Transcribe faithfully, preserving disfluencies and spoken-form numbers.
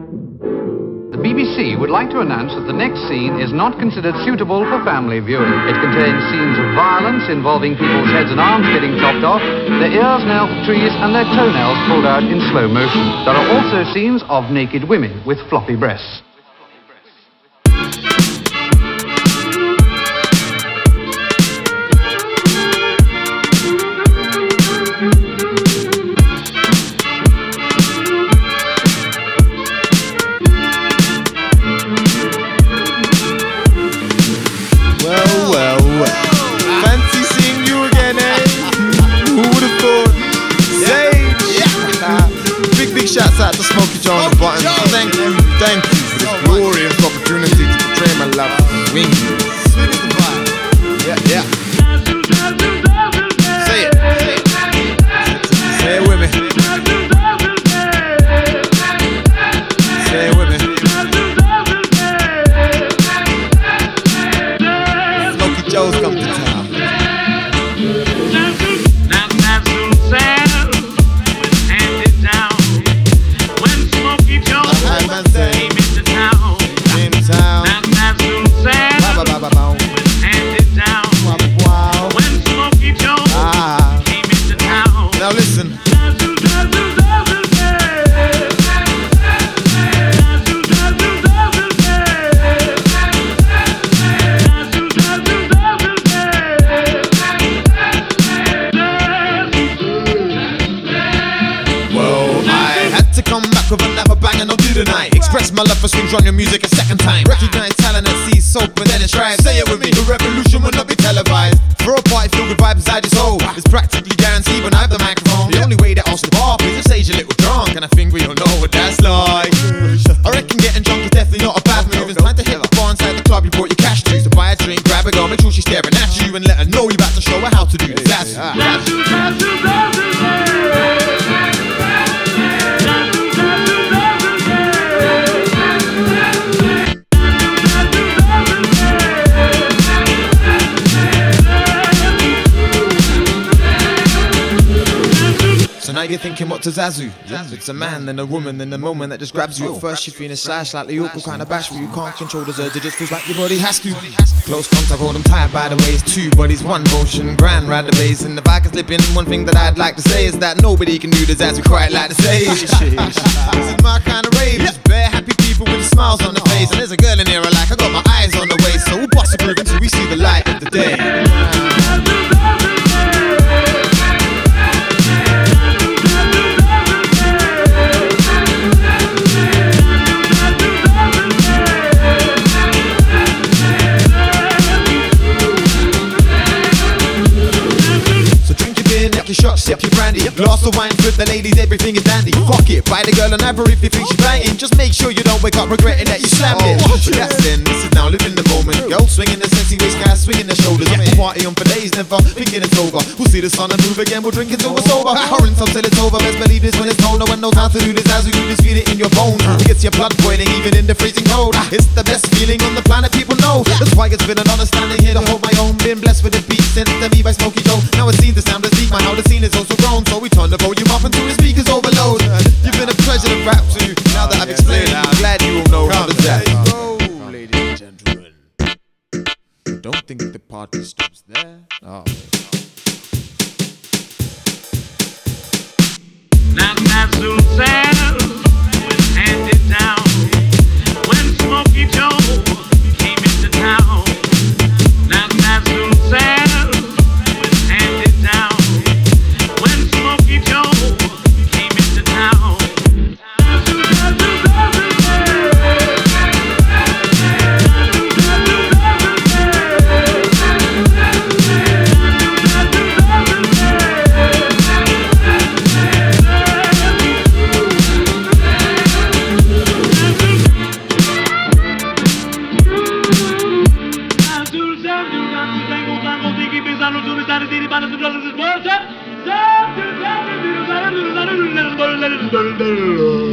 The B B C would like to announce that the next scene is not considered suitable for family viewing. It contains scenes of violence involving people's heads and arms getting chopped off, their ears nailed to trees and their toenails pulled out in slow motion. There are also scenes of naked women with floppy breasts. Shouts out to Smokey Jones Button. Thank you, thank you for this glorious opportunity to portray my love for Wing. Swing the vibe. Yeah, yeah. Say it, say it. Say it with me. Say it with me. Smokey Jones come to town. Now listen. With another bang and I'll do tonight. Express my love for swings on your music a second time. Recognize talent that sees soap and then it's right. Say it with me, the revolution will not be televised. For a party filled with vibes inside this hole, it's practically guaranteed when I have the microphone. The only way that I'll slip off is if stage a little drunk, and I think we all know what that's like. I reckon getting drunk is definitely not a bad move. It's time to hit the bar inside the club you brought your cash to. So buy a drink, grab a girl, make sure she's staring at you, and let her know you about to show her how to do this. That's So now you're thinking, what to Zazu? Zazu? It's a man and a woman in the moment that just grabs you. At first you're feeling shy, slightly awkward, kind of bashful. You can't control the urge, it just feels like your body has to. Close contact, hold them tight by the waist. Two bodies, one motion, grand ride the bass. And if I can slip in, one thing that I'd like to say is that nobody can do the Zazu quite like the stage. This is my kind of rave, just bare happy people with smiles on their face. And there's a girl in here I like, I got my eyes on the waist. So we'll bust a groove until we see the light of the day. Shots, sip your brandy, glass of wine, flip the ladies, everything is dandy. Fuck it, buy the girl an apple if you think she's banging. Just make sure you don't wake up regretting that you slammed it. But that's then, this is now living the moment. Girl swinging the sexy waist, guys swinging the shoulders. I'm a party on for days, never thinking it's over. We'll see the sun and move again, we'll drink until we're sober. Current till it's over, best believe this when it's told. No one knows how to do this as we do this, feel it in your bones. It gets your blood boiling even in the freezing cold. It's the best feeling on the planet, people know. That's why it's been an honor standing here to hold my own. Been blessed with a beat sent to me by Smokey Joe. Now it seems the sound is deep, my how the scene is also grown, so we turn the volume up until the speakers overload. You've been a pleasure to rap to. Now that I've explained, I'm glad you all know how to that. Go, ladies and gentlemen. Don't think the party stops there. Oh. Now that's so sad. Handed down when Smokey Joe came into town. Now that's so sad. Let it go.